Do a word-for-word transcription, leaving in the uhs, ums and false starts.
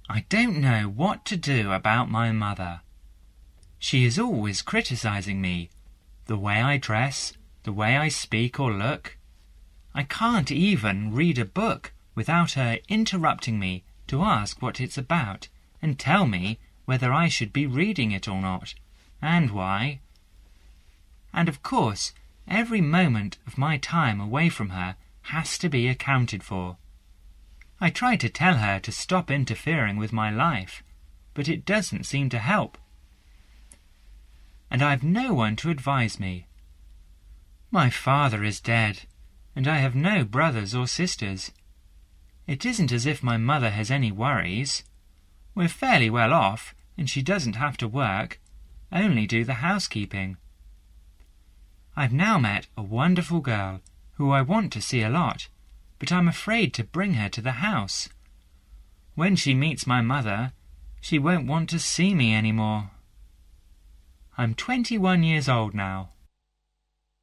I don't know what to do about my mother. She is always criticizing me, the way I dress, the way I speak or look. I can't even read a book without her interrupting me to ask what it's about and tell me whether I should be reading it or not, and why. And of course, every moment of my time away from her has to be accounted for. I try to tell her to stop interfering with my life, but it doesn't seem to help. And I've no one to advise me. My father is dead, and I have no brothers or sisters. It isn't as if my mother has any worries. We're fairly well off, and she doesn't have to work, only do the housekeeping. I've now met a wonderful girl who I want to see a lot, but I'm afraid to bring her to the house. When she meets my mother, she won't want to see me any more. I'm twenty-one years old now.